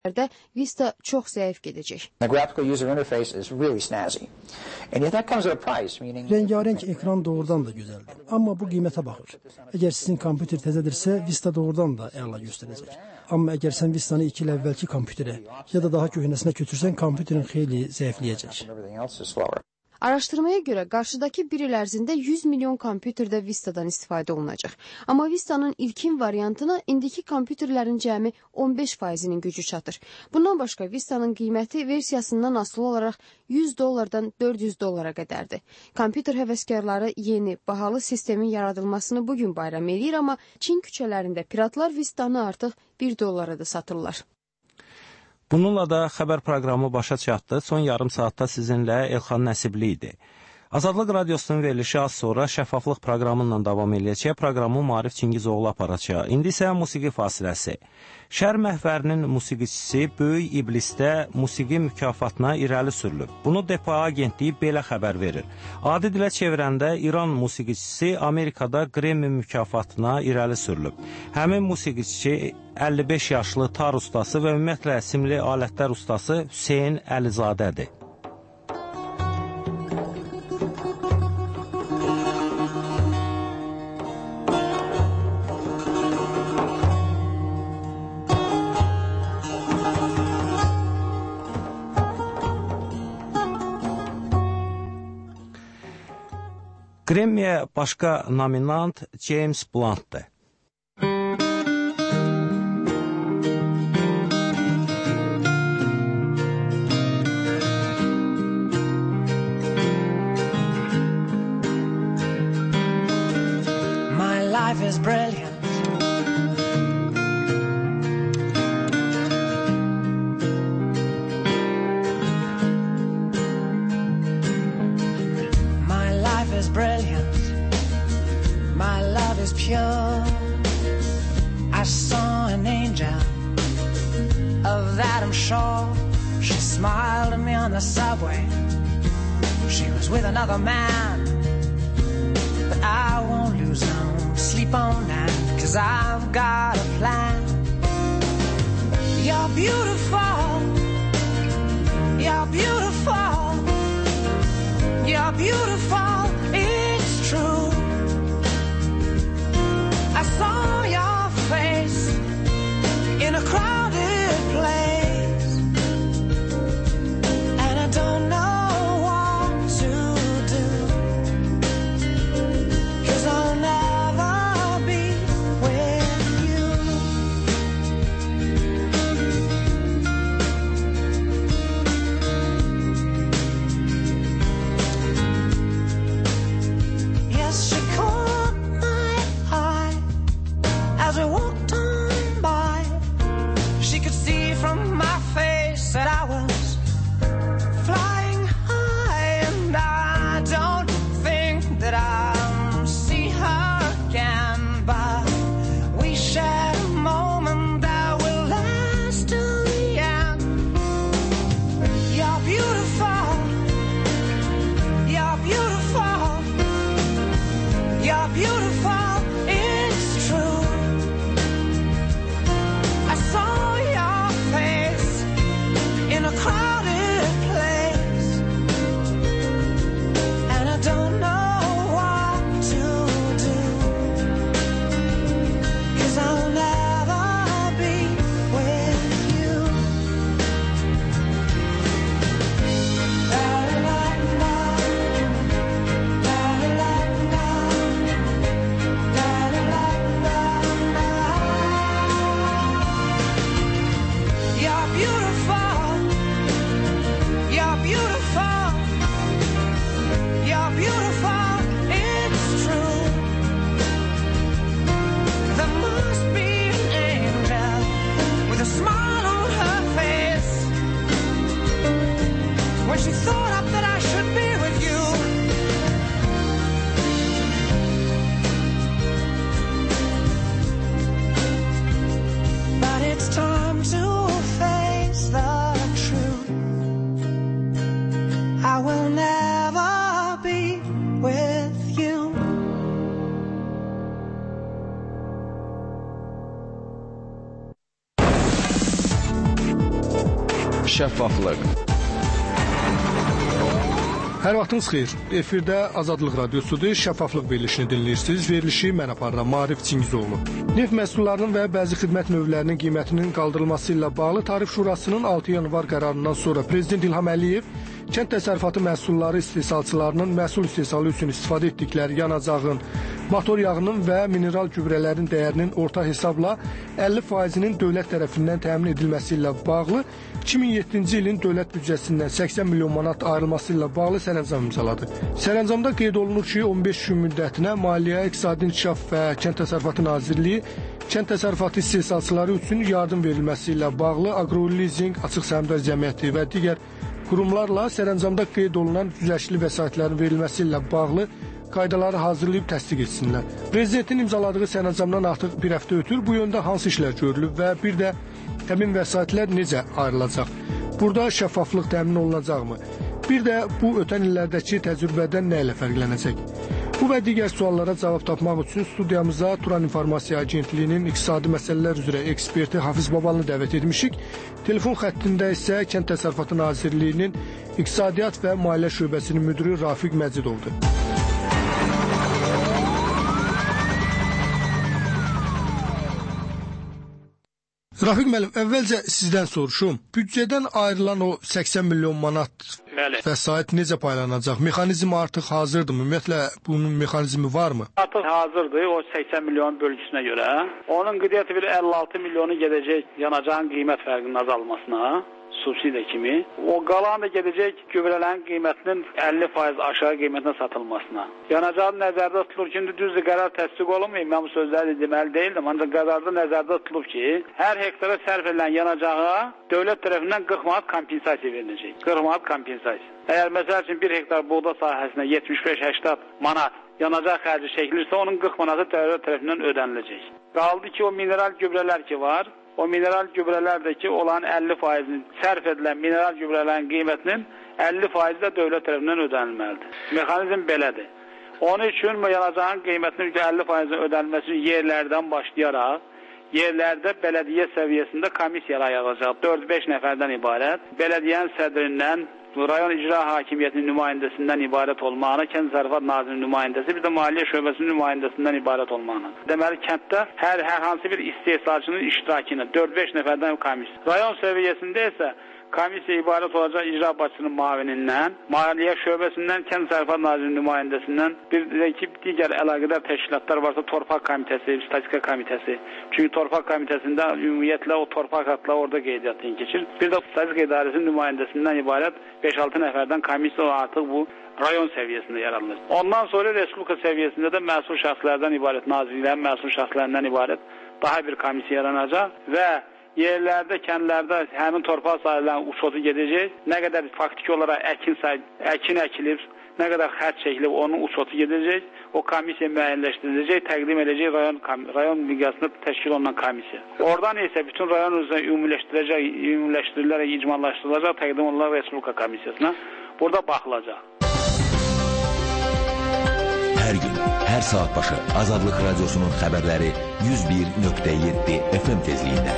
Vista çox zəif gedəcək. Rengarenk ekran doğrudan da gözəldir, amma bu qiymətə baxır. Əgər sizin kompüter təzədirsə, Vista doğrudan da əla göstərəcək. Amma əgər sən Vista'nı 2 il əvvəlki kompüterə ya da daha köhnəsinə götürsən, kompüterin xeyli zəifləyəcək. Araşdırmaya görə qarşıdakı bir il ərzində 100 milyon kompüterdə Vista'dan istifadə olunacaq. Amma Vista'nın ilkin variantına indiki kompüterlərin cəmi 15%-nin gücü çatır. Bundan başqa Vista'nın qiyməti versiyasından asılı olaraq $100-dan $400 qədərdir. Kompüter həvəskarları yeni, bahalı sistemin yaradılmasını bugün bayram edir, amma Çin küçələrində piratlar Vista'nı artıq $1 da satırlar. Bununla da xəbər proqramı başa çatdı. Son yarım saatda sizinlə Elxan Nəsibli idi. Azadlıq Radiosunun verilişi az sonra şəffaflıq proqramından davam edəcək. Proqramı Maarif Çingizoğlu aparacaq. İndi isə musiqi fasiləsi. Şər məhvərinin musiqiçisi Böyük İblisdə musiqi mükafatına irəli sürülüb. Bunu DPA agentliyi belə xəbər verir. Adi dilə çevirəndə İran musiqiçisi Amerikada Grammy mükafatına irəli sürülüb. Həmin musiqiçi 55 yaşlı tar ustası və ümumiyyətlə simli alətlər ustası Hüseyn Əlizadədir. Grammy'yə başqa nominant James Blunt'dır. My life is brilliant. Brilliant, my love is pure. I saw an angel, of that I'm sure. She smiled at me on the subway. She was with another man, but I won't lose no sleep on that, 'cause I've got a plan. You're beautiful, you're beautiful, you're beautiful. It's true. I saw your face in a crowded place, and I don't know what to do, 'cause I'll never be with you. She caught my eye as we walked on by. She could see from my face that I was flying high, and I don't think that I'll see her again, but we shared a moment that will last till the end. You're beautiful, you're beautiful, you're beautiful, it's true. I saw your face şəffaflıq. Hər vaxtınız xeyir. Efirdə Azadlıq Radiosudur. Şəffaflıq verilişini dinləyirsiniz. Verilişi mən aparıram, Maarif Çingizoğlu. Neft məhsullarının və bəzi xidmət növlərinin qiymətinin qaldırılması ilə bağlı Tarif Şurasının 6 yanvar qərarından sonra Prezident İlham Əliyev kənd təsərrüfatı məhsulları istehsalçılarının məhsul istehsalı üçün istifadə etdikləri yanacağın, motor yağının və mineral gübrələrin dəyərinin orta hesabla 50%-nin dövlət tərəfindən təmin edilməsi ilə bağlı 2007-ci ilin dövlət büdcəsindən 80 milyon manat ayrılması ilə bağlı sərəncam imzaladı. Sərəncamda qeyd olunur ki, 15 gün müddətinə Maliyyə, İqtisadi İnkişaf və Kənd Təsərrüfatı Nazirliyi kənd təsərrüfatı istehsalçıları üçün yardım verilməsi ilə bağlı Aqrolizing, Açıq Səhmdar Cəmiyyəti və digər qurumlarla sərəncamda qeyd olunan güzəştli vəsaitlərin verilməsi ilə bağlı qaydaları hazırlayıb təsdiq etsinlər. Prezidentin imzaladığı sərəncamdan artıq bir həftə ötür. Bu yöndə hansı işlər görülüb və bir də həmin vəsaitlər necə ayrılacaq? Burada şəffaflıq təmin olunacaqmı? Bir də bu ötən illərdəki təcrübədən nə ilə fərqlənəcək? Bu və digər suallara cavab tapmaq üçün studiyamıza Turan İnformasiya Agentliyinin iqtisadi məsələlər üzrə eksperti Hafiz Babalını dəvət etmişik. Telefon xəttində isə Kənd Təsərrüfatı Nazirliyinin İqtisadiyyat və Maliyyə Şöbəsinin müdiri Rafiq Məcidovdur. Rafiq müəllim, əvvəlcə sizdən soruşum. Büdcədən ayrılan o 80 milyon manat vəsait necə paylanacaq? Mexanizm artıq hazırdır mı? Ümumiyyətlə, bunun mexanizmi varmı? Artıq hazırdır o 80 milyon bölgüsünə görə. Onun qeydiyyatı bir 56 milyonu gedəcək yanacağın qiymət fərqinin azalmasına, subsidiya kimi. O qalan da gedəcək gübrələrin qiymətinin 50% aşağı qiymətinə satılmasına. Yanacağın nəzərdə tutulur ki, düzdür qərar təsdiq olunmayıb. Mən bu sözləri deməli deyildim. Ancaq qərarda nəzərdə tutulub ki, hər hektara sərf edilən yanacağa dövlət tərəfindən 40 manat kompensasiya veriləcək. 40 manat kompensasiya. Əgər məsəl üçün 1 hektar buğda sahəsinə 75-80 manat yanacaq xərci çəkilirsə, onun 40 manatı dövlət tərəfindən ödəniləcək. Qaldı ki, o mineral gübrələr ki var, o mineral gübrələrdəki olan 50%-ni sərf edilən mineral gübrələrin qiymətinin 50% də dövlət tərəfindən ödənilməlidir. Mexanizm belədir. Onun üçün yanacağın qiymətinin 50%-in ödənilməsi yerlərdən başlayaraq, yerlərdə bələdiyyə səviyyəsində komissiyalar yaradılacaq. 4-5 nəfərdən ibarət. Bələdiyyənin sədrindən, rayon icra hakimiyyətinin nümayəndəsindən ibarət olmağına, Kənd Təsərrüfatı Nazirinin nümayəndəsi, bir də Maliyyə Şöbəsinin nümayəndəsindən ibarət olmağına. Deməli, kənddə hər hansı bir istehsalçının iştirakı ilə 4-5 nəfərdən komissiya. Rayon səviyyəsində isə komissiya ibarət olacaq icra başçısının müavinindən, Maliyyə Şöbəsindən, Kənd Təsərrüfatı Nazirinin nümayəndəsindən, bir də ki, digər əlaqədar təşkilatlar varsa, Torpaq Komitəsi, Statistika Komitəsi. Çünki Torpaq Komitəsində ümumiyyətlə o torpaq haqları orada qeydiyyatdan keçir. Bir də Statistika İdarəsinin nümayəndəsindən ibarət 5-6 nəfərdən komissiya artıq bu rayon səviyyəsində yaradılır. Ondan sonra Respublika səviyyəsində də məsul şəxslərdən ibarət, nazirlərin məsul şəxslərindən ibarət daha bir komissiya yaranacaq və yerlərdə, kəndlərdə həmin torpaq sahələrinin uçotu gedəcək. Nə qədər faktiki olaraq əkin əkilir, nə qədər xərc çəkilib, onun uçotu gedəcək. O komissiya müəyyənləşdiriləcək, təqdim edəcək rayon miqyasında təşkil olunan komissiya. Oradan isə bütün rayon üzrə ümumiləşdirilərək, icmallaşdırılacaq, təqdim olunan Respublika komissiyasına. Burada baxılacaq. Hər gün, hər saat başı Azadlıq Radiosunun xəbərləri 101.7 FM tezliyində.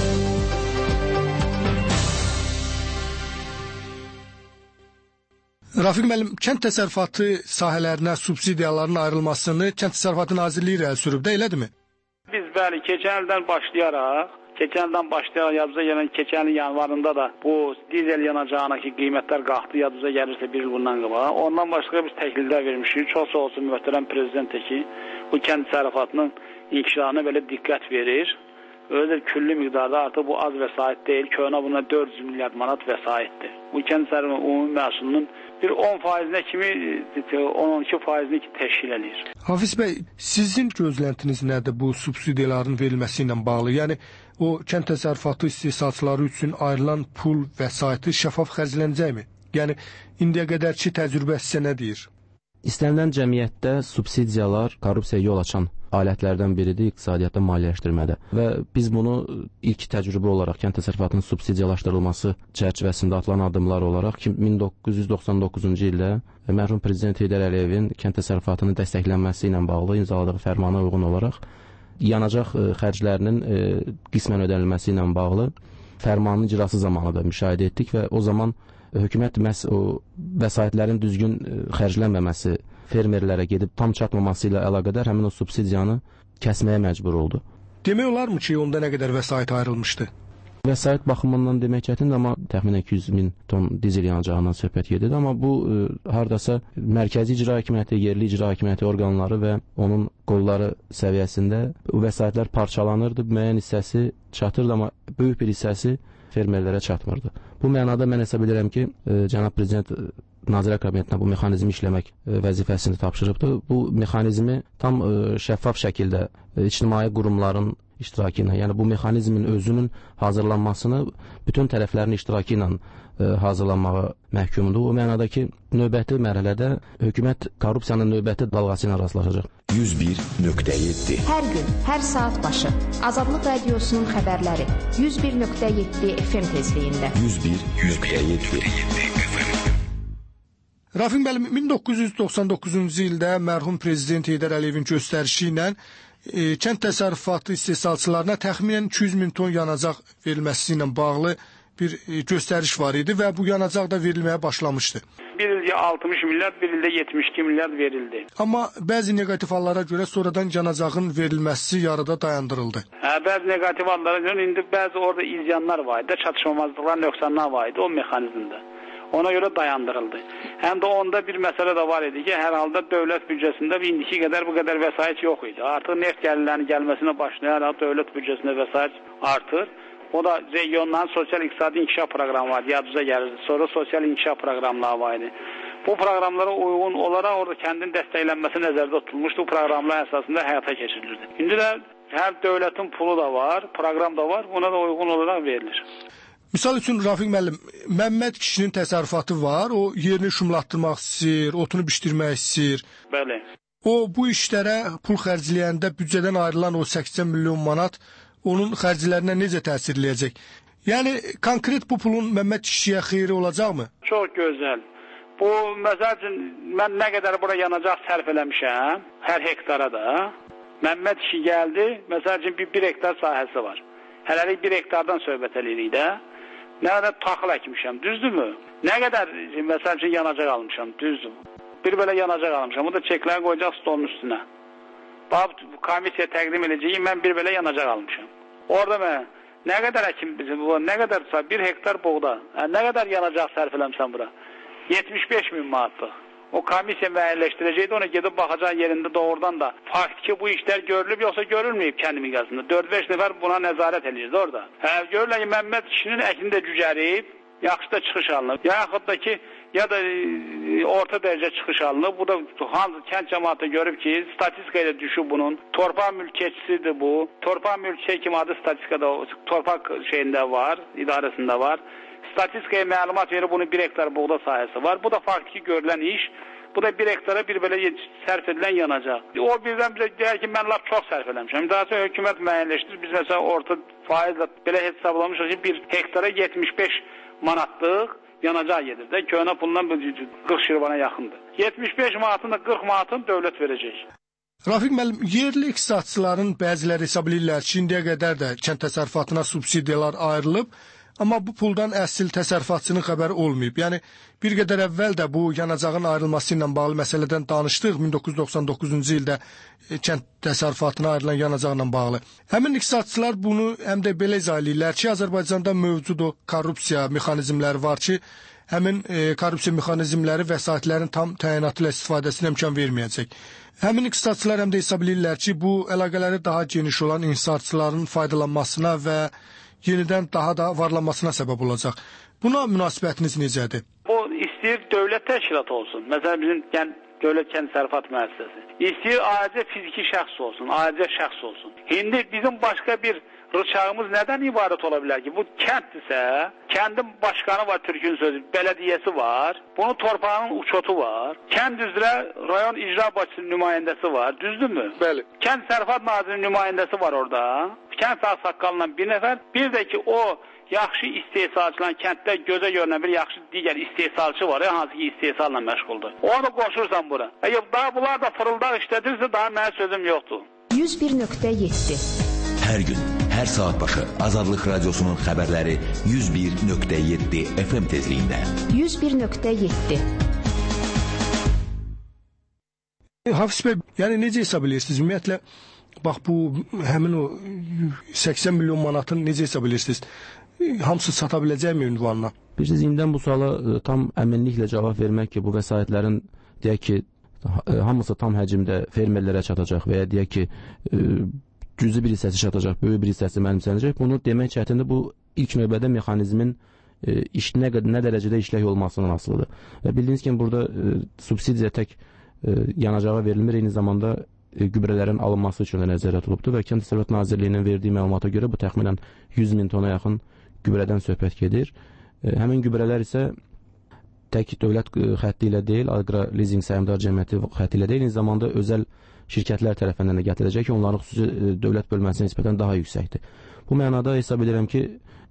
Rafiq müəllim, kənd təsərrüfatı sahələrinə subsidiyaların ayrılmasını Kənd Təsərrüfatı Nazirliyi irəli sürüb də, elədirmi? Biz bəli, keçən ildən başlayaraq yadımıza gələn keçən il yanvarında da bu dizel yanacağındakı qiymətlər qalxdı, yadımıza gəlirsə bir il bundan qabaq. Ondan başqa biz təkliflər vermişik. Çox sağ olsun möhtərəm prezident ki, bu kənd təsərrüfatının inkişafına belə diqqət verir. Öyle külli miqdarda artıq bu az vəsait deyil. Köhnə buna 400 milyard manat vəsaitdir. Bu kənd təsərrüfatının ümumi məhsulunun bir 10%-nə kimi 12%-ni təşkil edir. Hafiz bəy, sizin gözləntiniz nədir bu subsidiyaların verilməsi ilə bağlı? Yəni o kənd təsərrüfatı istehsalçıları üçün ayrılan pul vəsaiti şəffaf xərclənəcəkmi? Yəni indiyə qədərki təcrübə sizə nə deyir? İstənilən cəmiyyətdə subsidiyalar korrupsiyaya yol açan alətlərdən biridir iqtisadiyyatda maliyyələşdirmədə. Və biz bunu ilk təcrübə olaraq kənd təsərrüfatının subsidiyalaşdırılması çərçivəsində atılan addımlar olaraq 1999-cu ildə mərhum prezident Heydər Əliyevin kənd təsərrüfatının dəstəklənməsi ilə bağlı imzaladığı fərmana uyğun olaraq yanacaq xərclərinin qismən ödənilməsi ilə bağlı fərmanının icrası zamanı da müşahidə etdik və o zaman hökumət məhz o vəsaitlərin düzgün xərclənməməsi, fermerlərə gedib tam çatmaması ilə əlaqədar həmin o subsidiyanı kəsməyə məcbur oldu. Demək olarmı ki, onda nə qədər vəsait ayrılmışdı? Vəsait baxımından demək çətindir, amma təxminən 200.000 ton dizel yanacağından söhbət gedir. Amma bu hardasa mərkəzi icra hakimiyyəti, yerli icra hakimiyyəti orqanları və onun qolları səviyyəsində bu vəsaitlər parçalanırdı. Müəyyən hissəsi çatırdı, amma böyük bir hissəsi fermerlərə çatmırdı. Bu mənada mən hesab edirəm ki, cənab prezident Nazirlər Kabinetinə bu mexanizmi işləmək vəzifəsini tapşırıbdır. Bu mexanizmi tam şəffaf şəkildə ictimai qurumların iştirakı ilə, yəni bu mexanizmin özünün hazırlanmasını bütün tərəflərin iştirakı ilə hazırlanmağa məhkumdur. O mənada ki, növbəti mərhələdə hökumət korrupsiyanın növbəti dalğası ilə rastlaşacaq. 101.7 Hər gün, hər saat başı Azadlıq Radiosunun xəbərləri 101.7 FM tezliyində. 101.7 Rafiq müəllim, 1999-cu ildə mərhum prezident Heydər Əliyevin göstərişi ilə kənd təsərrüfatı istehsalçılarına təxminən 200.000 ton yanacaq verilməsi ilə bağlı bir göstəriş var idi və bu yanacaq da verilməyə başlamışdı. Bir ildə 60 milyard, bir ildə 72 milyard verildi. Amma bəzi negativ hallara görə sonradan yanacağın verilməsi yarıda dayandırıldı. Bəzi negativ hallara görə indi bəzi orada izyanlar var idi, çatışmamazlıqlar, nöqsanlar var idi o mexanizmdə. Ona görə dayandırıldı. Həm də onda bir məsələ də var idi ki, hər halda dövlət büdcəsində indiki qədər bu qədər vəsait yox idi. Artıq neft gəlirlərinin gəlməsinə başlayaraq dövlət büdcəsində vəsait artır. O da regionların sosial-iqtisadi inkişaf proqramı var, yadınıza gəlir. Sonra sosial inkişaf proqramları var idi. Bu proqramlara uyğun olaraq orada kəndin dəstəklənməsi nəzərdə tutulmuşdu. Bu proqramlar əsasında həyata keçirilirdi. İndi də hər dövlətin pulu da var, proqram da var, ona da uyğun olaraq verilir. Misal üçün, Rafiq müəllim, Məmməd kişinin təsərrüfatı var, o yerini şumlatdırmaq istəyir, otunu bişdirmək istəyir. Bəli. O, bu işlərə pul xərcləyəndə büdcədən ayrılan o 80 milyon manat onun xərclərinə necə təsir eləyəcək? Yəni, konkret bu pulun Məmməd kişiyə xeyri olacaqmı? Çox gözəl. Bu, məsəl üçün, mən nə qədər bura yanacaq sərf eləmişəm, hər hektara da. Məmməd kişi gəldi, məsəl üçün, bir hektar sahəsi var. Hələlik 1 hektardan söhbət eləyirik də. Nə qədər taxıl əkmişəm, düzdürmü? Nə qədər, məsəl üçün, yanacaq almışam, düzdür. Bir belə yanacaq almışam, o da çekləri qoyacaq stolun üstünə. Bax, komissiya təqdim edəcəyim, mən bir belə yanacaq almışam. Orada mən, nə qədər əkim bizim, nə qədərsə, 1 hektar buğda, nə qədər yanacaq sərf eləmişəm bura? 75.000 manatlıq. O komissiya müəyyənləşdirəcəkdi, ona gedib baxacaq yerində doğrudan da faktiki bu işlər görülüb, yoxsa görülməyib kəndi miqyasında. 4-5 nəfər buna nəzarət edirdi orada. Görürlər ki, Məmməd kişinin əkini də cücərib, yaxşı da çıxış alınıb. Yaxud da ki, ya da orta dərəcə çıxış alınıb. Bu da hansı kənd cəmaatı görüb ki, statistika ilə düşüb bunun. Torpaq mülkiyyətçisidir bu. Torpaq mülkiyyət kimi adı statistikada, torpaq şeyində var, idarəsində var. Statistikaya məlumat verir, bunun 1 hektar buğda sahəsi var. Bu da faktiki görülən iş. Bu da 1 hektara bir belə sərf edilən yanacaq. O birdən bizə deyər ki, mən lap çox sərf eləmişəm. Daha sonra hökumət müəyyənləşdirir. Biz məsələn orta faizlə belə hesablamışıq ki, 1 hektara 75 manatlıq yanacaq gedir də. Köhnə pulundan 40 şirvana yaxındır. 75 manatın da 40 manatını dövlət verəcək. Rafiq müəllim, yerli iqtisadçıların bəziləri hesab edirlər ki, indiyə qədər də kənd təsərrüfatına subsidiyalar ayrılıb. Amma bu puldan əsl təsərrüfatçının xəbəri olmayıb. Yəni, bir qədər əvvəl də bu yanacağın ayrılması ilə bağlı məsələdən danışdıq 1999-cu ildə kənd təsərrüfatına ayrılan yanacaqla bağlı. Həmin iqtisadçılar bunu həm də belə izah edirlər ki, Azərbaycanda mövcud o korrupsiya mexanizmləri var ki, həmin korrupsiya mexanizmləri vəsaitlərin tam təyinatı ilə istifadəsinə imkan verməyəcək. Həmin iqtisadçılar həm də hesab edirlər ki, bu əlaqələri daha geniş olan inhisarçıların faydalanmasına və yenidən daha da varlanmasına səbəb olacaq. Buna münasibətiniz necədir? Bu istəyir dövlət təşkilatı olsun. Məsələn, bizim dövlət kənd təsərrüfatı müəssisəsi. İstəyir ayrıca fiziki şəxs olsun, ayrıca şəxs olsun. İndi bizim başqa bir rıçağımız nədən ibarət ola bilər ki? Bu kənddirsə, kəndin başqanı var, Türkün sözü, bələdiyyəsi var, bunun torpağının uçotu var, kənd üzrə rayon icra başçısının nümayəndəsi var, düzdürmü? Bəli. Kənd təsərrüfat nazirinin nümayəndəsi var orada, kənd saqqalından bir nəfər, bir də ki o yaxşı istehsalçılar, kənddə gözə görünən bir yaxşı digər istehsalçı var, hansı ki istehsalla məşğuldur. Onu qoşursan bura. Əgər daha bunlar da fırıldaq işlədirsə, daha mənim sözüm yoxdur. 101.7 Hər gün, Hər saat başı Azadlıq Radiosunun xəbərləri 101.7 FM tezliyində. 101.7. Hafiz bəy, yəni necə hesab edirsiniz? Ümumiyyətlə, bax bu həmin o 80 milyon manatın necə hesab edirsiniz? Hamısı çata biləcəkmi ünvanına? Bilirsiniz, indidən bu suala tam əminliklə cavab vermək ki, bu vəsaitlərin deyək ki, hamısı tam həcmdə fermerlərə çatacaq və ya deyək ki, cüzi bir hissəsi çatacaq, böyük bir hissəsi mənimsənəcək. Bunu demək çətindir. Bu ilk növbədə mexanizmin nə dərəcədə işlək olmasından asılıdır. Və bildiyiniz kimi, burada subsidiya tək yanacağa verilmir, eyni zamanda gübrələrin alınması üçün də nəzərdə tutulubdur və Kənd Təsərrüfatı Nazirliyinin verdiyi məlumata görə bu təxminən 100 min tona yaxın gübrədən söhbət gedir. Həmin gübrələr isə tək dövlət xətti ilə deyil, Aqra Lizing Səhmdar Cəmiyyəti xətti ilə deyil, eyni zamanda özəl şirkətlər tərəfindən də gətiriləcək ki, onların xüsusi dövlət bölməsinə nisbətən daha yüksəkdir. Bu mənada hesab edirəm ki,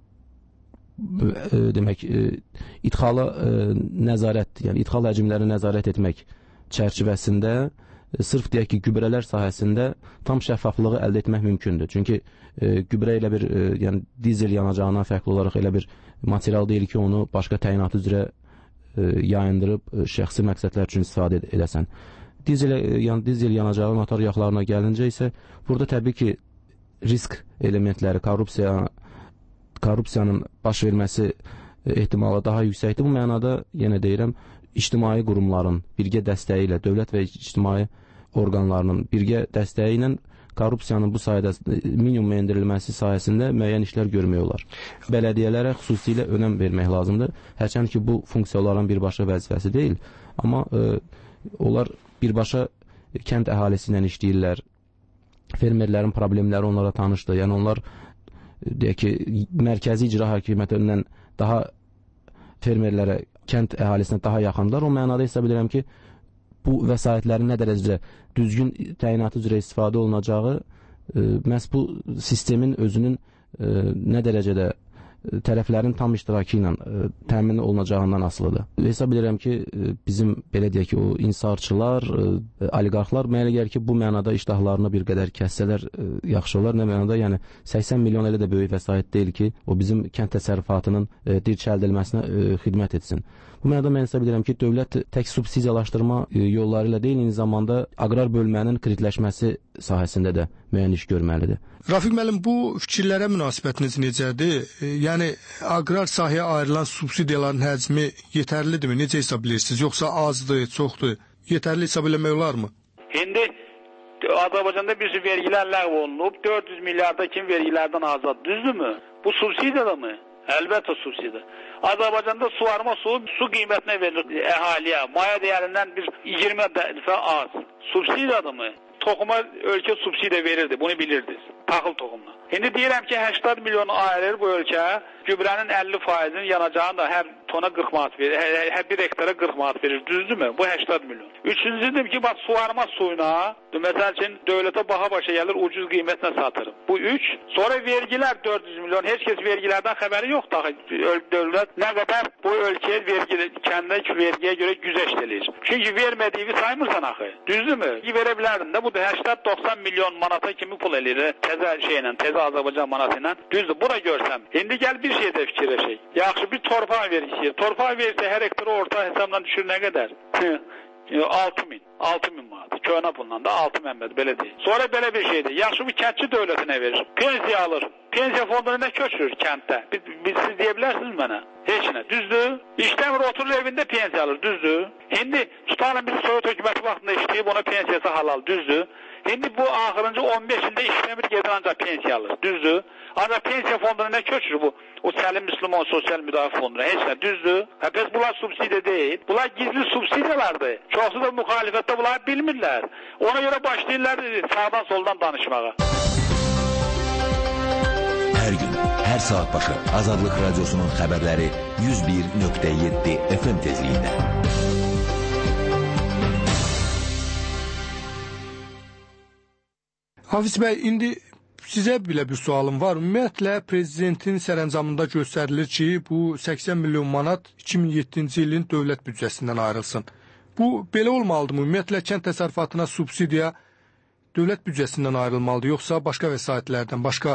demək, idxala nəzarət, yəni idxal həcmlərini nəzarət etmək çərçivəsində sırf deyək ki, gübrələr sahəsində tam şəffaflığı əldə etmək mümkündür. Çünki gübrə elə bir, yəni dizel yanacağından fərqli olaraq elə bir material deyil ki, onu başqa təyinat üzrə yayındırıb şəxsi məqsədlər üçün istifadə edəsən. Dizel yanacağı motor yağlarına gəlincə isə burada təbii ki, risk elementləri, korrupsiyanın baş verməsi ehtimalı daha yüksəkdir. Bu mənada, yenə deyirəm, ictimai qurumların birgə dəstəyi ilə, dövlət və ictimai orqanlarının birgə dəstəyi ilə korrupsiyanın bu sayədə minimuma endirilməsi sayəsində müəyyən işlər görmək olar. Bələdiyyələrə xüsusilə önəm vermək lazımdır. Hərçənd ki, bu funksiyaların birbaşa vəzifəsi deyil, amma onlar birbaşa kənd əhalisi ilə işləyirlər. Fermerlərin problemləri onlara tanışdır. Yəni onlar deyək ki, mərkəzi icra hakimiyyətindən daha fermerlərə, kənd əhalisinə daha yaxındır. O mənada hesab edirəm ki, bu vəsaitlərin nə dərəcədə düzgün təyinatı üzrə istifadə olunacağı məhz bu sistemin özünün nə dərəcədə tərəflərin tam iştirakı ilə təmin olunacağından asılıdır. Hesab edirəm ki, bizim belə deyək ki, o insarçılar, oliqarxlar mənə elə gəlir ki, bu mənada iştahlarını bir qədər kəssələr yaxşı olar. Nə mənada, yəni 80 milyon elə də böyük vəsait deyil ki, o bizim kənd təsərrüfatının dirçəldilməsinə xidmət etsin. Bu mənada mən hesab edirəm ki, dövlət tək subsidiyalaşdırma yolları ilə deyil, eyni zamanda aqrar bölmənin kritləşməsi sahəsində də müəyyən iş görməlidir. Rafiq müəllim, bu fikirlərə münasibətiniz necədir? Yəni, aqrar sahəyə ayrılan subsidiyaların həcmi yetərlidirmi? Necə hesab edirsiniz? Yoxsa azdır, çoxdur? Yetərli hesab eləmək olarmı? İndi Azərbaycanda bir vergilər ləğv olunub, 400 milyarda kim vergilərdən azad, düzdürmü? Bu subsidiyadır mı? Əlbəttə subsidiya. Azərbaycanda suvarma su qiymətinə verilir əhaliyə. Maya dəyərindən bir 20 dəfə az. Subsidiyadır mı? Toxuma ölkə subsidiya verirdi, bunu bilirdiniz. Taxıl toxumuna. İndi deyirəm ki, 80 milyon ayırır bu ölkə, gübrənin 50%-nin yanacağını da hər tona 40 manat verir, hər bir hektara 40 manat verir, düzdürmü? Bu 80 milyon. Üçüncüdür ki, bax, suvarma suyuna, məsəl üçün, dövlətə baha başa gəlir, ucuz qiymətlə satırım. Bu 3. Sonra vergilər 400 milyon, heç kəs vergilərdən xəbəri yoxdur. Dövlət nə qədər bu ölkəyə kəndindəki vergiyə görə güzəşt edir. Çünki vermədiyi saymırsan axı, düzdürmü? Verə bilərdin də, bu da 80-90 milyon manata kimi pul eləyir, təzə Azərbaycan manatı ilə. Düzdür, bura görsəm. İndi gəl bir şeydə fikirləşək. Yaxşı, bir torpaq vergisi. Torpaq versə hər hektarı orta hesabla düşür nə qədər? 6.000 manat. Köhnə pulla da 6 mənbəd, belə deyil. Sonra belə bir şeydir. Yaxşı, bir kəndçi dövlətinə verir. Pensiya alır. Pensiya fonduna nə köçürür kənddə? Siz deyə bilərsiniz mənə? Heç nə. Düzdür? İşləmir, oturur evində pensiya alır. Düzdür? İndi tutalım biz Sovet hökuməti vaxtında işləyib ona pensiyası halal. Düzdür? İndi bu axırıncı 15 ildə işləmir, gedir ancaq pensiya alır. Düzdür? Ancaq pensiya fonduna nə köçür bu? O Səlim Müslüman Sosial Müdafiə Fonduna. Heç nə. Düzdür? Bəs bunlar subsidiya deyil. Bunlar gizli subsidiyalardır. Çoxsu da müxalifətdə bunlar bilmirlər. Ona görə başlayırlar sağdan soldan danışmağa. Hər gün, hər saat başı Azadlıq Radiosunun xəbərləri 101.7 FM tezliyində. Hafiz bəy, indi sizə belə bir sualım var. Ümumiyyətlə, prezidentin sərəncamında göstərilir ki, bu 80 milyon manat 2007-ci ilin dövlət büdcəsindən ayrılsın. Bu, belə olmalıdır mı? Ümumiyyətlə, kənd təsərrüfatına subsidiya dövlət büdcəsindən ayrılmalıdır, yoxsa başqa vəsaitlərdən, başqa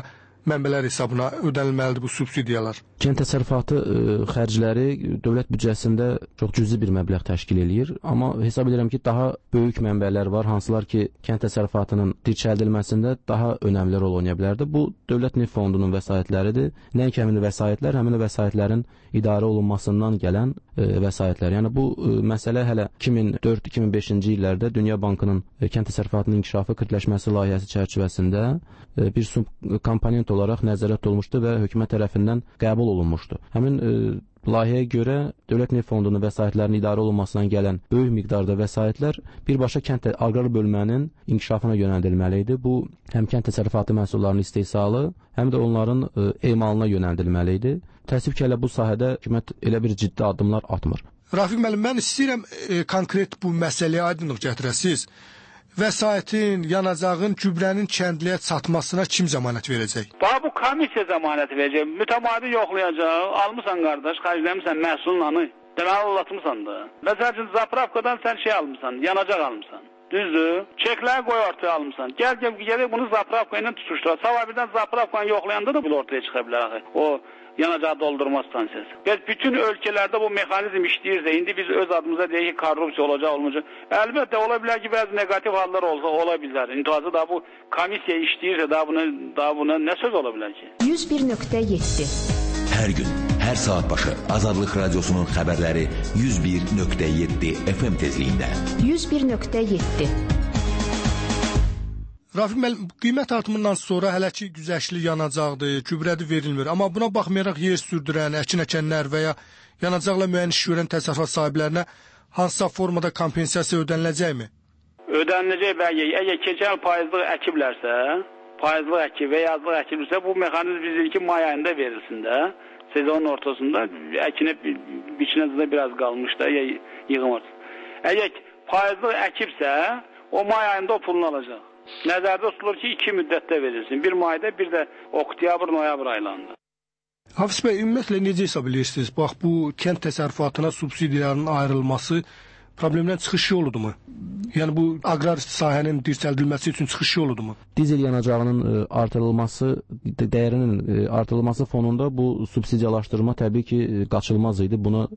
mənbələr hesabına ödənilməlidir bu subsidiyalar? Kənd təsərrüfatı xərcləri dövlət büdcəsində çox cüzi bir məbləğ təşkil eləyir, amma hesab edirəm ki, daha böyük mənbələr var, hansılar ki, kənd təsərrüfatının dirçəldilməsində daha önəmli rol oynaya bilərdi. Bu Dövlət Neft Fondunun vəsaitləridir. Nəinki həmin vəsaitlər, həmin vəsaitlərin idarə olunmasından gələn vəsaitlər. Yəni bu məsələ hələ 2004-2005-ci illərdə Dünya Bankının kənd təsərrüfatının inkişafı kritikləşməsi layihəsi çərçivəsində bir subkomponent olaraq nəzərət olunmuşdu və hökumət tərəfindən qəbul olunmuşdu. Həmin layihəyə görə Dövlət Neft Fondunun vəsaitlərinin idarə olunmasından gələn böyük miqdarda vəsaitlər birbaşa kənd aqrar bölmənin inkişafına yönəldilməli idi. Bu həm kənd təsərrüfatı məhsullarının istehsalı, həm də onların emalına yönəldilməli idi. Təəssüf ki, elə bu sahədə hökumət elə bir ciddi addımlar atmır. Rafiq müəllim, mən istəyirəm konkret bu məsələyə aydınlıq gətirəsiniz. Vəsaitin, yanacağın, gübrənin kəndliyə çatmasına kim zəmanət verəcək? Bu komissiya zəmanət verəcək. Mütəmadi yoxlayacaq. Almısan qardaş, xərcləmirsən məhsulunu. Deməli anlatmısan da. Məsələn, zapravkadan sən almısan, yanacaq almısan. Düzdür? Çekləri qoy ortaya almısan. Gəl bunu zapravka ilə tutuşdur. Savabirdən zapravkanı yoxlayanda da bu ortaya çıxa bilər axı. O yanacağı doldurma stansiyası. Biz bütün ölkələrdə bu mexanizm işləyirsə, indi biz öz adımıza deyək ki, korrupsiya olacaq, olmayacaq. Əlbəttə, ola bilər ki, bəzi negativ hallar olsa, ola bilər. İntihası da bu komissiya işləyirsə, daha buna nə söz ola bilər ki? 101.7 Hər gün, hər saat başı Azadlıq Radiosunun xəbərləri 101.7 FM tezliyində. 101.7 Rafiq müəllim, qiymət artımından sonra hələ ki güzəştli yanacaqdır, gübrədir verilmir. Amma buna baxmayaraq yer sürdürən, əkin əkənlər və ya yanacaqla müəyyən iş görən təsərrüfat sahiblərinə hansısa formada kompensasiya ödəniləcəkmi? Ödəniləcək bəli. Əgər keçən il faizli əkiblərsə, faizli əkib və yazlıq əkilirsə, bu mexanizm bizdir ki, may ayında verilsin də. Sezonun ortasında əkinə biçinəcədə biraz qalmış da, yığım ortasında. Əgər faizli əkibsə, o may ayında o pulunu alacaq. Nəzərdə tutulur ki, 2 müddətdə verilsin. Bir mayda, bir də oktyabr, noyabr aylarında. Hafiz bəy, ümumiyyətlə necə hesab edirsiniz? Bax, bu kənd təsərrüfatına subsidiyaların ayrılması problemdən çıxış yoludumu? Yəni bu aqrar sahənin dirçəldilməsi üçün çıxış yoludumu? Dizel yanacağının artırılması, dəyərinin artırılması fonunda bu subsidiyalaşdırma təbii ki, qaçılmaz idi. Buna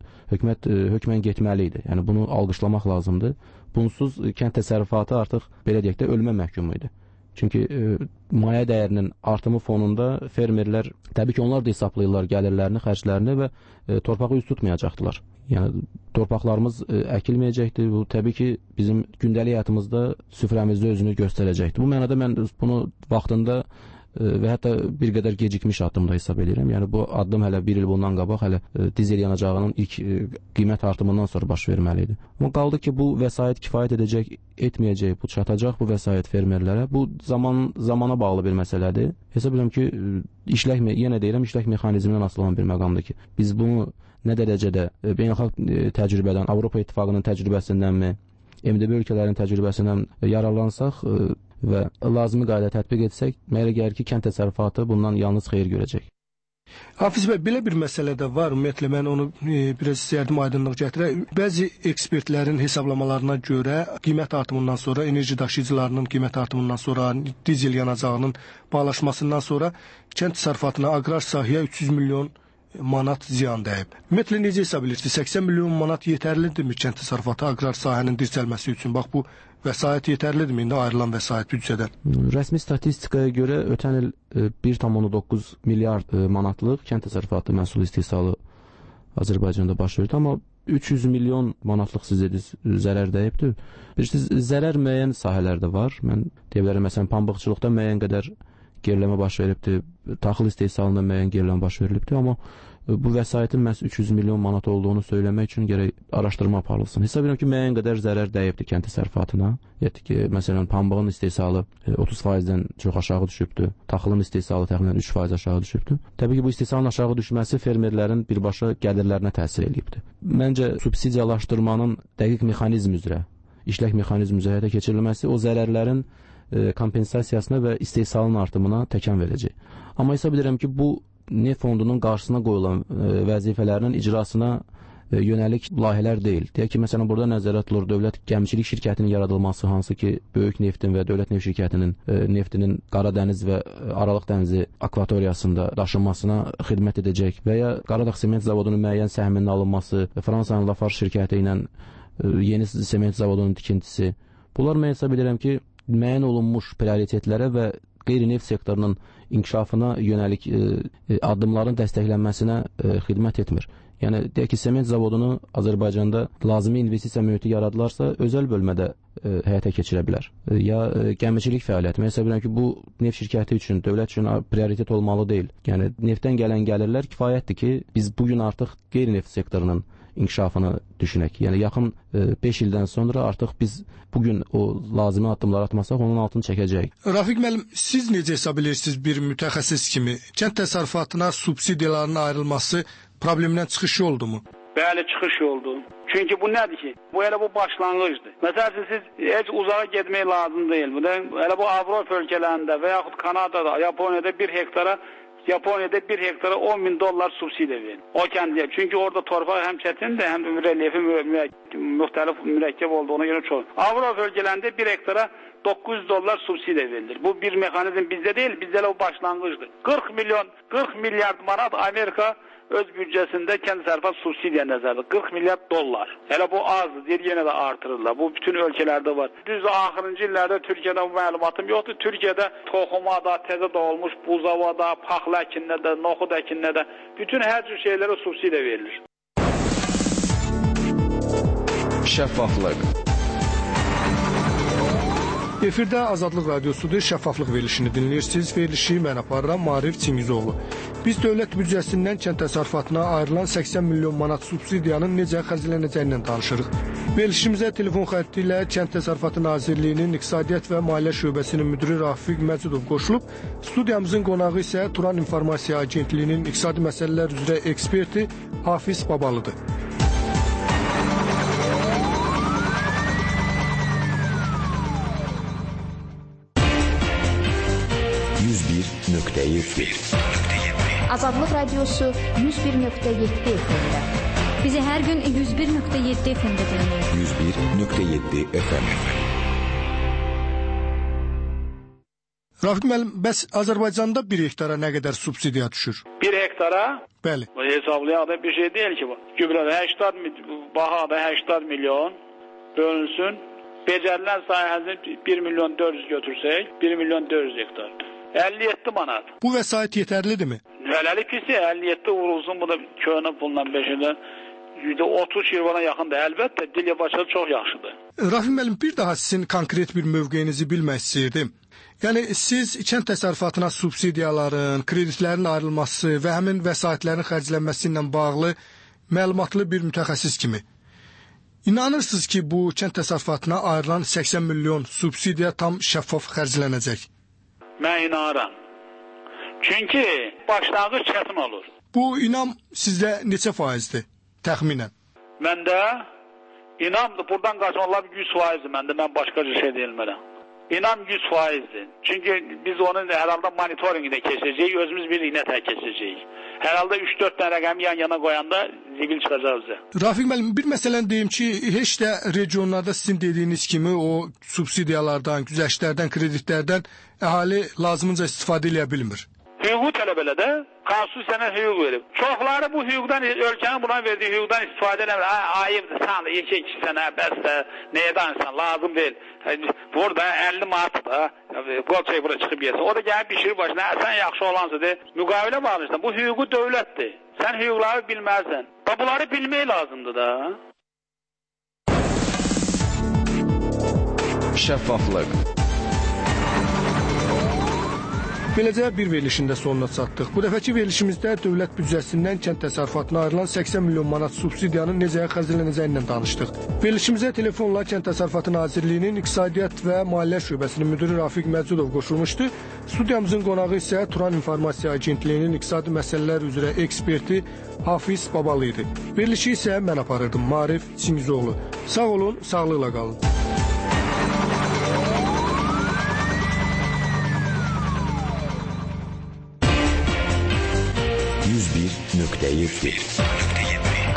hökmən getməli idi. Yəni bunu alqışlamaq lazımdır. Bunsuz kənd təsərrüfatı artıq belə deyək də ölmə məhkumu idi. Çünki maya dəyərinin artımı fonunda fermerlər, təbii ki, onlar da hesablayırlar gəlirlərini, xərclərini və torpağı üz tutmayacaqdılar. Yəni torpaqlarımız əkilməyəcəkdir. Bu təbii ki, bizim gündəlik həyatımızda, süfrəmizdə özünü göstərəcəkdir. Bu mənada mən bunu vaxtında və hətta bir qədər gecikmiş addımda hesab edirəm. Yəni bu addım hələ bir il bundan qabaq hələ dizel yanacağının ilk qiymət artımından sonra baş verməli idi. Amma qaldı ki, bu vəsait kifayət edəcək, etməyəcək, bu çatacaq bu vəsait fermerlərə. Bu zamana bağlı bir məsələdir. Hesab edirəm ki, yenə deyirəm, işlək mexanizmindən asılı olan bir məqamdır ki, biz bunu nə dərəcədə beynəlxalq təcrübədən, Avropa İttifaqının təcrübəsindənmi, MDB ölkələrin təcrübəsindən yararlansaq və lazımi qayda tətbiq etsək, mənə gəlir ki, kənd təsərrüfatı bundan yalnız xeyir görəcək. Hafiz bəy, belə bir məsələ də var. Ümumiyyətlə, mən onu biraz istəyərdim aydınlıq gətirək. Bəzi ekspertlərin hesablamalarına görə qiymət artımından sonra, enerji daşıyıcılarının qiymət artımından sonra, dizel yanacağının bağlaşmasından sonra kənd təsərrüfatına, aqrar sahəyə 300 milyon manat ziyan dəyib. Ümumiyyətlə, necə hesab edirsiniz? 80 milyon manat yetərlidirmi kənd təsərrüfatı aqrar sahənin dirçəlməsi üçün? Bax, bu vəsait yetərlidirmi indi ayrılan vəsait büdcədən? Rəsmi statistikaya görə ötən il 1,9 milyard manatlıq kənd təsərrüfatı məhsul istehsalı Azərbaycanda baş verdi, amma 300 milyon manatlıq siz dediniz zərər dəyibdir. Bilirsiniz, zərər müəyyən sahələrdə var. Mən deyə bilərəm, məsələn, pambıqçılıqda müəyyən qədər geriləmə baş veribdir, taxıl istehsalında müəyyən geriləmə baş verilibdir, amma bu vəsaitin məhz 300 milyon manat olduğunu söyləmək üçün gərək araşdırma aparılsın. Hesab edirəm ki, müəyyən qədər zərər dəyibdir kənd təsərrüfatına. Yəni ki, məsələn, pambığın istehsalı 30%-dən çox aşağı düşübdür, taxılın istehsalı təxminən 3% aşağı düşübdür. Təbii ki, bu istehsalın aşağı düşməsi fermerlərin birbaşa gəlirlərinə təsir edibdir. Məncə, subsidiyalaşdırmanın dəqiq mexanizm üzrə, işlək mexanizm üzrə həyata keçirilməsi o zərərlərin kompensasiyasına və istehsalın artımına təkan verəcək. Amma hesab edirəm ki, bu Neft Fondunun qarşısına qoyulan vəzifələrinin icrasına yönəlik layihələr deyil. Deyək ki, məsələn, burada nəzərdə tutulur dövlət gəmiçilik şirkətinin yaradılması, hansı ki, böyük neftin və dövlət neft şirkətinin neftinin Qara dəniz və Aralıq dənizi akvatoriyasında daşınmasına xidmət edəcək və ya Qaradağ sement zavodunun müəyyən səhminin alınması, Fransanın Lafarge şirkəti ilə yeni sement zavodunun tikintisi. Bunlar mən hesab edirəm ki, müəyyən olunmuş prioritetlərə və qeyri-neft sektorunun inkişafına yönəlik addımların dəstəklənməsinə xidmət etmir. Yəni, deyək ki, sement zavodunu Azərbaycanda lazımi investisiya mühiti yaradılarsa, özəl bölmədə həyata keçirə bilər. Ya gəmiçilik fəaliyyəti. Mən hesab edirəm ki, bu neft şirkəti üçün, dövlət üçün prioritet olmalı deyil. Yəni, neftdən gələn gəlirlər kifayətdir ki, biz bugün artıq qeyri-neft sektorunun inkişafını düşünək. Yəni, yaxın 5 ildən sonra artıq biz bugün o lazımi addımlar atmasaq, onun altını çəkəcəyik. Rafiq müəllim, siz necə hesab edirsiniz bir mütəxəssis kimi? Kənd təsərrüfatına subsidiyaların ayrılması problemdən çıxış oldumu? Bəli, çıxış oldu. Çünki bu nədir ki? Bu elə bu başlanğıcdır. Məsələn, siz heç uzağa getmək lazım deyil. Bu da elə bu Avropa ölkələrində və yaxud Kanadada, Yaponiyada bir hektara 10 bin dollar subsidiya verin. O kəndiyə. Çünki orada torpaq həm çətindir, həm də relyefi müxtəlif mürəkkəb olduğuna görə çox. Avropa ölkələrində bir hektara 900 dollar subsidiya verilir. Bu bir mexanizm bizdə deyil, bizdə o başlanğıcdır. 40 milyard manat Amerika öz büdcəsində kənd təsərrüfat subsidiya nəzərdə 40 milyard dollar. Hələ bu azdır, deyir, yenə də artırırlar. Bu bütün ölkələrdə var. Düz axırıncı illərdə Türkiyədə bu məlumatım yoxdur. Türkiyədə toxumada, təzə doğulmuş buzavada, paxla əkinində də, noxud əkinində də bütün hər cür şeylərə subsidiya verilir. Şəffaflıq. Efirdə Azadlıq Radiosudur, şəffaflıq verilişini dinləyirsiniz. Verilişi mən aparıram, Maarif Çingizoğlu. Biz dövlət büdcəsindən kənd təsərrüfatına ayrılan 80 milyon manat subsidiyanın necə xərclənəcəyindən danışırıq. Verilişimizə telefon xətti ilə Kənd Təsərrüfatı Nazirliyinin İqtisadiyyat və Maliyyə Şöbəsinin müdiri Rafiq Məcidov qoşulub. Studiyamızın qonağı isə Turan İnformasiya Agentliyinin iqtisadi məsələlər üzrə eksperti Hafiz Babalıdır. Azadlıq Radiosu 101.7 FM-də. Bizi hər gün 101.7 FM-də dinləyin. 101.7 FM. Rafiq müəllim, bəs Azərbaycanda bir hektara nə qədər subsidiya düşür? Bir hektara? Bəli. Bu hesablayaq da bir şey deyil ki bu. Gübrədə 80 milyon bölünsün. Becərilən sahəsini 1 milyon 400 götürsək, 1 milyon 400 hektar. 57 manat. Bu vəsait yetərlidirmi? Hələlik pisi 57 vurulsun, bu da köhnə pulla 5-dən %30 şirvana yaxındır. Əlbəttə, dilyə başa çox yaxşıdır. Rafiq müəllim, bir daha sizin konkret bir mövqeyinizi bilmək istəyirdim. Yəni, siz kənd təsərrüfatına subsidiyaların, kreditlərin ayrılması və həmin vəsaitlərin xərclənməsi ilə bağlı məlumatlı bir mütəxəssis kimi İnanırsınız ki, bu kənd təsərrüfatına ayrılan 80 milyon subsidiya tam şəffaf xərclənəcək? Mən inanıram. Çünki başlanğıc çətin olur. Bu inam sizdə neçə faizdir, təxminən? Məndə inamdır, buradan qaçmalar 100%dir məndə, mən başqa bir şey deyilmərəm. İnam 100%dir. Çünki biz onun hər halda monitorinqdə keçəcəyik, özümüz bir iynətə keçəcəyik. Hər halda 3-4 dənə rəqəmi yan-yana qoyanda zibil çıxacaq bizə. Rafiq müəllim, bir məsələn deyim ki, heç də regionlarda sizin dediyiniz kimi o subsidiyalardan, güzəştlərdən, kreditlərdən əhali lazımınca istifadə edə bilmir. Hüququ tələb elə də, konstitusiyanın hüquq verib. Çoxları bu hüquqdan, ölkənin buna verdiyi hüquqdan istifadə eləmir. Ayıbdır, sən də 2 sənə bəs də, nəyə danışsan, lazım deyil. Burada 50 manat da, qol çək bura çıxıb yesin. O da gəlib pişirir başına, sən yaxşı olansa de, müqavilə bağlayırsan. Bu hüququ dövlətdir. Sən hüquqları bilməzsən. Bunları bilmək lazımdır da. Şəffaflıq. Beləcə bir verilişin də sonuna çatdıq. Bu dəfəki verilişimizdə dövlət büdcəsindən kənd təsərrüfatına ayrılan 80 milyon manat subsidiyanın necə xərclənəcəyindən danışdıq. Verilişimizə telefonla Kənd Təsərrüfatı Nazirliyinin İqtisadiyyat və Maliyyə Şöbəsinin müdiri Rafiq Məcidov qoşulmuşdu. Studiyamızın qonağı isə Turan İnformasiya Agentliyinin iqtisadi məsələlər üzrə eksperti Hafiz Babalı idi. Verilişi isə mən aparırdım, Maarif Çingizoğlu. Sağ olun, sağlıqla qalın.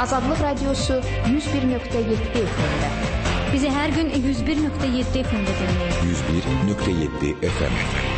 Azadlıq Radiosu 101.7 FM-də. Bizi hər gün 101.7 FM-də dinləyin. 101.7 FM.